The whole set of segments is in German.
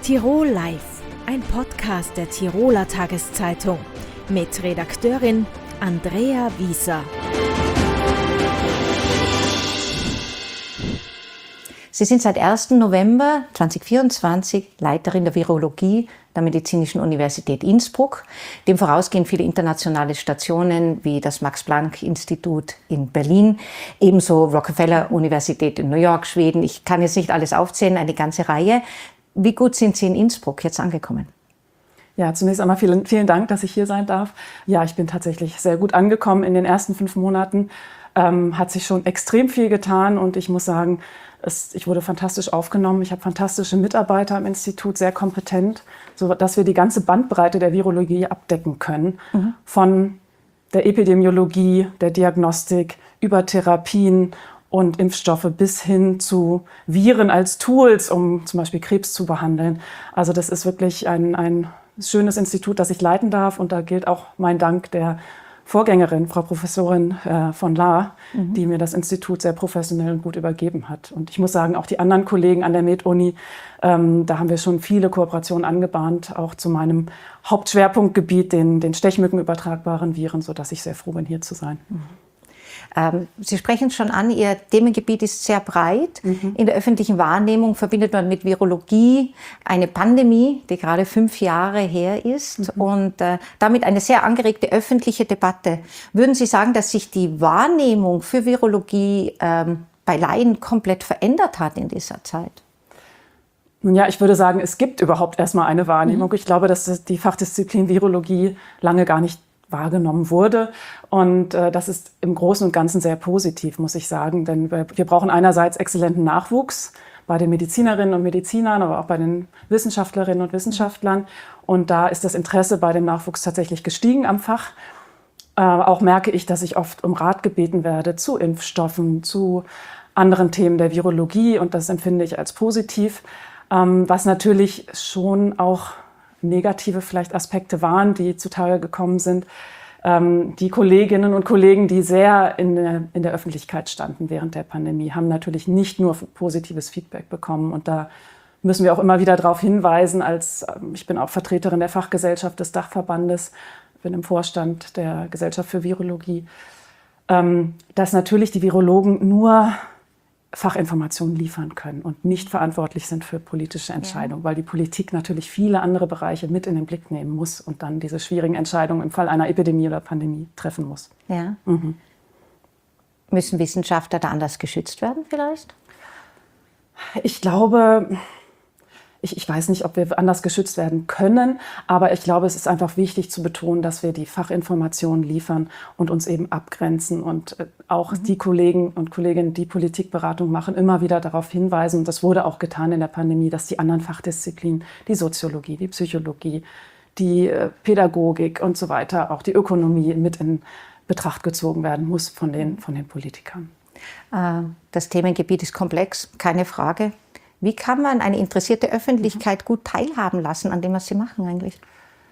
Tirol Live, ein Podcast der Tiroler Tageszeitung mit Redakteurin Andrea Wieser. Sie sind seit 1. November 2024 Leiterin der Virologie der Medizinischen Universität Innsbruck. Dem vorausgehen viele internationale Stationen wie das Max-Planck-Institut in Berlin, ebenso Rockefeller-Universität in New York, Schweden. Ich kann jetzt nicht alles aufzählen, eine ganze Reihe. Wie gut sind Sie in Innsbruck jetzt angekommen? Ja, zunächst einmal vielen Dank, dass ich hier sein darf. Ja, ich bin tatsächlich sehr gut angekommen in den ersten 5 Monaten. Hat sich schon extrem viel getan und ich muss sagen, ich wurde fantastisch aufgenommen. Ich habe fantastische Mitarbeiter am Institut, sehr kompetent, sodass wir die ganze Bandbreite der Virologie abdecken können. Von der Epidemiologie, der Diagnostik, über Therapien und Impfstoffe bis hin zu Viren als Tools, um zum Beispiel Krebs zu behandeln. Also das ist wirklich ein schönes Institut, das ich leiten darf. Und da gilt auch mein Dank der Vorgängerin, Frau Professorin von Lahr, die mir das Institut sehr professionell und gut übergeben hat. Und ich muss sagen, auch die anderen Kollegen an der Med-Uni, da haben wir schon viele Kooperationen angebahnt, auch zu meinem Hauptschwerpunktgebiet, den stechmückenübertragbaren Viren, sodass ich sehr froh bin, hier zu sein. Sie sprechen es schon an, Ihr Themengebiet ist sehr breit. In der öffentlichen Wahrnehmung verbindet man mit Virologie eine Pandemie, die gerade 5 Jahre her ist und damit eine sehr angeregte öffentliche Debatte. Würden Sie sagen, dass sich die Wahrnehmung für Virologie bei Laien komplett verändert hat in dieser Zeit? Nun ja, ich würde sagen, es gibt überhaupt erstmal eine Wahrnehmung. Ich glaube, dass die Fachdisziplin Virologie lange gar nicht wahrgenommen wurde. Und das ist im Großen und Ganzen sehr positiv, muss ich sagen. Denn wir brauchen einerseits exzellenten Nachwuchs bei den Medizinerinnen und Medizinern, aber auch bei den Wissenschaftlerinnen und Wissenschaftlern. Und da ist das Interesse bei dem Nachwuchs tatsächlich gestiegen am Fach. Auch merke ich, dass ich oft um Rat gebeten werde zu Impfstoffen, zu anderen Themen der Virologie. Und das empfinde ich als positiv. Was natürlich schon auch negative vielleicht Aspekte waren, die zutage gekommen sind. Die Kolleginnen und Kollegen, die sehr in der Öffentlichkeit standen während der Pandemie, haben natürlich nicht nur positives Feedback bekommen. Und da müssen wir auch immer wieder darauf hinweisen, ich bin auch Vertreterin der Fachgesellschaft des Dachverbandes, bin im Vorstand der Gesellschaft für Virologie, dass natürlich die Virologen nur Fachinformationen liefern können und nicht verantwortlich sind für politische Entscheidungen, weil die Politik natürlich viele andere Bereiche mit in den Blick nehmen muss und dann diese schwierigen Entscheidungen im Fall einer Epidemie oder Pandemie treffen muss. Ja. Müssen Wissenschaftler da anders geschützt werden vielleicht? Ich glaube, ich weiß nicht, ob wir anders geschützt werden können, aber ich glaube, es ist einfach wichtig zu betonen, dass wir die Fachinformationen liefern und uns eben abgrenzen und auch die Kollegen und Kolleginnen, die Politikberatung machen, immer wieder darauf hinweisen, und das wurde auch getan in der Pandemie, dass die anderen Fachdisziplinen, die Soziologie, die Psychologie, die Pädagogik und so weiter, auch die Ökonomie mit in Betracht gezogen werden muss von den Politikern. Das Themengebiet ist komplex, keine Frage. Wie kann man eine interessierte Öffentlichkeit gut teilhaben lassen an dem, was Sie machen eigentlich?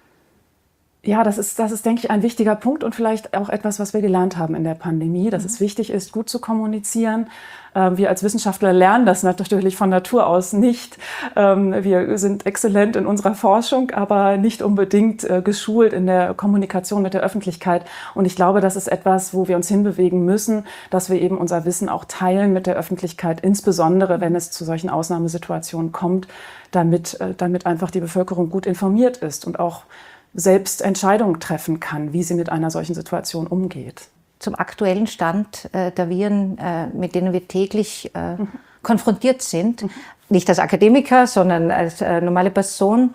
Ja, das ist, denke ich, ein wichtiger Punkt und vielleicht auch etwas, was wir gelernt haben in der Pandemie, dass es wichtig ist, gut zu kommunizieren. Wir als Wissenschaftler lernen das natürlich von Natur aus nicht. Wir sind exzellent in unserer Forschung, aber nicht unbedingt geschult in der Kommunikation mit der Öffentlichkeit. Und ich glaube, das ist etwas, wo wir uns hinbewegen müssen, dass wir eben unser Wissen auch teilen mit der Öffentlichkeit, insbesondere wenn es zu solchen Ausnahmesituationen kommt, damit einfach die Bevölkerung gut informiert ist und auch selbst Entscheidungen treffen kann, wie sie mit einer solchen Situation umgeht. Zum aktuellen Stand der Viren, mit denen wir täglich konfrontiert sind, nicht als Akademiker, sondern als normale Person,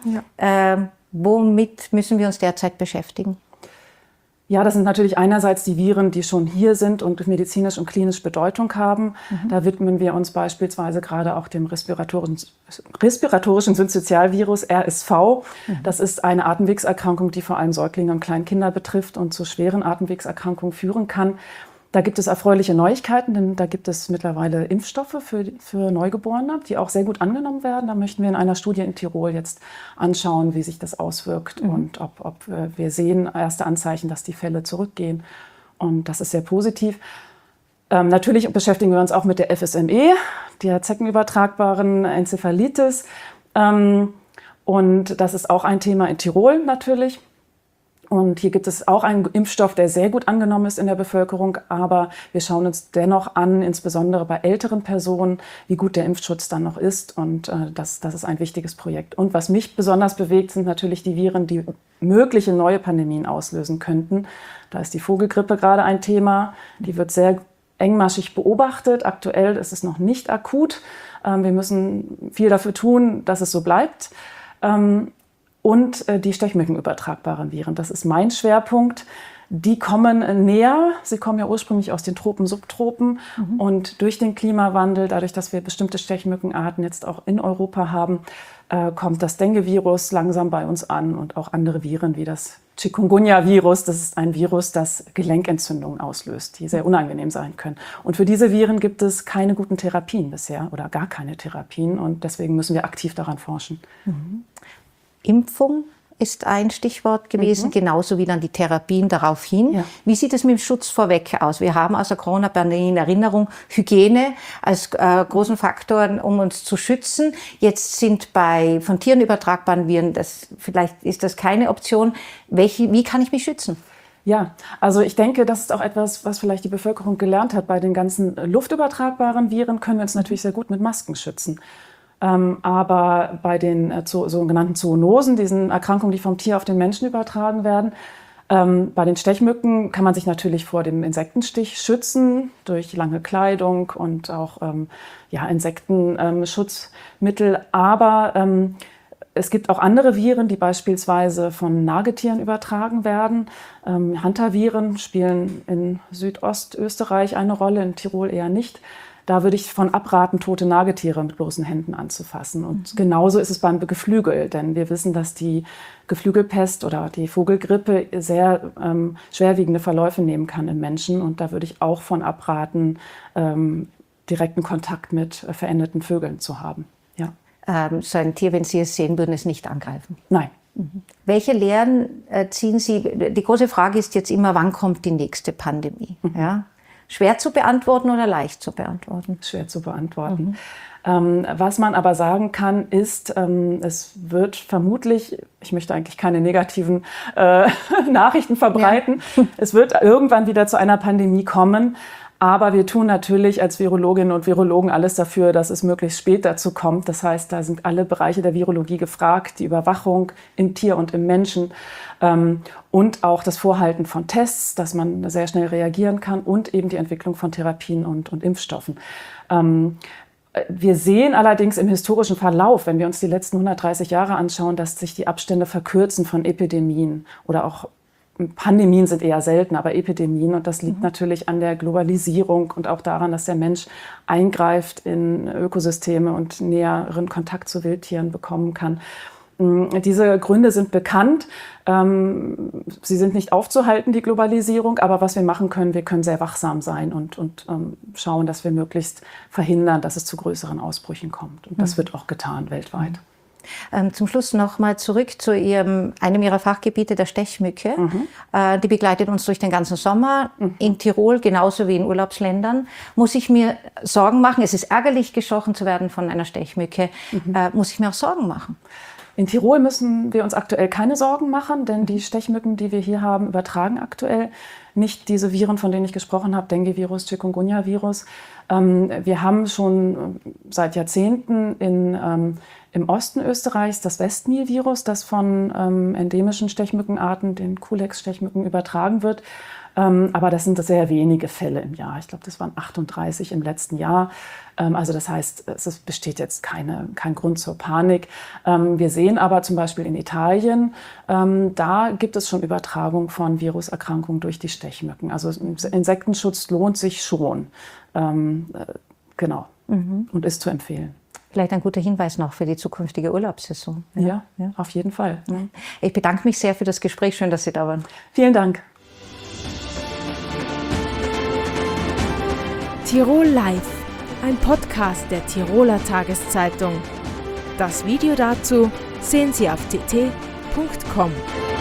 womit müssen wir uns derzeit beschäftigen? Ja, das sind natürlich einerseits die Viren, die schon hier sind und medizinisch und klinisch Bedeutung haben. Da widmen wir uns beispielsweise gerade auch dem respiratorischen Synzytialvirus, RSV. Das ist eine Atemwegserkrankung, die vor allem Säuglinge und Kleinkinder betrifft und zu schweren Atemwegserkrankungen führen kann. Da gibt es erfreuliche Neuigkeiten, denn da gibt es mittlerweile Impfstoffe für Neugeborene, die auch sehr gut angenommen werden. Da möchten wir in einer Studie in Tirol jetzt anschauen, wie sich das auswirkt und ob wir sehen erste Anzeichen, dass die Fälle zurückgehen. Und das ist sehr positiv. Natürlich beschäftigen wir uns auch mit der FSME, der zeckenübertragbaren Enzephalitis. Und das ist auch ein Thema in Tirol natürlich. Und hier gibt es auch einen Impfstoff, der sehr gut angenommen ist in der Bevölkerung. Aber wir schauen uns dennoch an, insbesondere bei älteren Personen, wie gut der Impfschutz dann noch ist. Und das ist ein wichtiges Projekt. Und was mich besonders bewegt, sind natürlich die Viren, die mögliche neue Pandemien auslösen könnten. Da ist die Vogelgrippe gerade ein Thema. Die wird sehr engmaschig beobachtet. Aktuell ist es noch nicht akut. Wir müssen viel dafür tun, dass es so bleibt. Und die stechmückenübertragbaren Viren. Das ist mein Schwerpunkt. Die kommen näher. Sie kommen ja ursprünglich aus den Tropen, Subtropen. Und durch den Klimawandel, dadurch, dass wir bestimmte Stechmückenarten jetzt auch in Europa haben, kommt das Dengue-Virus langsam bei uns an und auch andere Viren wie das Chikungunya-Virus. Das ist ein Virus, das Gelenkentzündungen auslöst, die sehr unangenehm sein können. Und für diese Viren gibt es keine guten Therapien bisher oder gar keine Therapien. Und deswegen müssen wir aktiv daran forschen. Impfung ist ein Stichwort gewesen, genauso wie dann die Therapien darauf hin. Ja. Wie sieht es mit dem Schutz vorweg aus? Wir haben aus der Corona-Pandemie in Erinnerung Hygiene als großen Faktor, um uns zu schützen. Jetzt sind bei von Tieren übertragbaren Viren, vielleicht ist das keine Option. Wie kann ich mich schützen? Ja, also ich denke, das ist auch etwas, was vielleicht die Bevölkerung gelernt hat. Bei den ganzen luftübertragbaren Viren können wir uns natürlich sehr gut mit Masken schützen. Aber bei den sogenannten Zoonosen, diesen Erkrankungen, die vom Tier auf den Menschen übertragen werden, bei den Stechmücken kann man sich natürlich vor dem Insektenstich schützen durch lange Kleidung und auch Insektenschutzmittel. Aber es gibt auch andere Viren, die beispielsweise von Nagetieren übertragen werden. Hantaviren spielen in Südostösterreich eine Rolle, in Tirol eher nicht. Da würde ich von abraten, tote Nagetiere mit bloßen Händen anzufassen. Und genauso ist es beim Geflügel, denn wir wissen, dass die Geflügelpest oder die Vogelgrippe sehr schwerwiegende Verläufe nehmen kann im Menschen. Und da würde ich auch von abraten, direkten Kontakt mit verendeten Vögeln zu haben. Ja. So ein Tier, wenn Sie es sehen, würden es nicht angreifen? Nein. Welche Lehren ziehen Sie? Die große Frage ist jetzt immer, wann kommt die nächste Pandemie? Ja? Schwer zu beantworten oder leicht zu beantworten? Schwer zu beantworten. Was man aber sagen kann, ist, es wird vermutlich, ich möchte eigentlich keine negativen Nachrichten verbreiten, es wird irgendwann wieder zu einer Pandemie kommen. Aber wir tun natürlich als Virologinnen und Virologen alles dafür, dass es möglichst spät dazu kommt. Das heißt, da sind alle Bereiche der Virologie gefragt, die Überwachung im Tier und im Menschen und auch das Vorhalten von Tests, dass man sehr schnell reagieren kann und eben die Entwicklung von Therapien und Impfstoffen. Wir sehen allerdings im historischen Verlauf, wenn wir uns die letzten 130 Jahre anschauen, dass sich die Abstände verkürzen von Epidemien oder auch Pandemien sind eher selten, aber Epidemien. Und das liegt natürlich an der Globalisierung und auch daran, dass der Mensch eingreift in Ökosysteme und näheren Kontakt zu Wildtieren bekommen kann. Diese Gründe sind bekannt. Sie sind nicht aufzuhalten, die Globalisierung. Aber was wir machen können, wir können sehr wachsam sein und schauen, dass wir möglichst verhindern, dass es zu größeren Ausbrüchen kommt. Und das wird auch getan weltweit. Zum Schluss noch mal zurück zu einem Ihrer Fachgebiete, der Stechmücke. Die begleitet uns durch den ganzen Sommer in Tirol, genauso wie in Urlaubsländern. Muss ich mir Sorgen machen? Es ist ärgerlich, gestochen zu werden von einer Stechmücke. Muss ich mir auch Sorgen machen? In Tirol müssen wir uns aktuell keine Sorgen machen, denn die Stechmücken, die wir hier haben, übertragen aktuell nicht diese Viren, von denen ich gesprochen habe, Dengue-Virus, Chikungunya-Virus. Wir haben schon seit Jahrzehnten im Osten Österreichs das Westnil-Virus, das von endemischen Stechmückenarten, den Culex-Stechmücken, übertragen wird. Aber das sind sehr wenige Fälle im Jahr. Ich glaube, das waren 38 im letzten Jahr. Also das heißt, es besteht jetzt kein Grund zur Panik. Wir sehen aber zum Beispiel in Italien, da gibt es schon Übertragung von Viruserkrankungen durch die Stechmücken. Also Insektenschutz lohnt sich schon. Genau. Und ist zu empfehlen. Vielleicht ein guter Hinweis noch für die zukünftige Urlaubssaison. Ja, auf jeden Fall. Ich bedanke mich sehr für das Gespräch. Schön, dass Sie da waren. Vielen Dank. Tirol Live, ein Podcast der Tiroler Tageszeitung. Das Video dazu sehen Sie auf tt.com.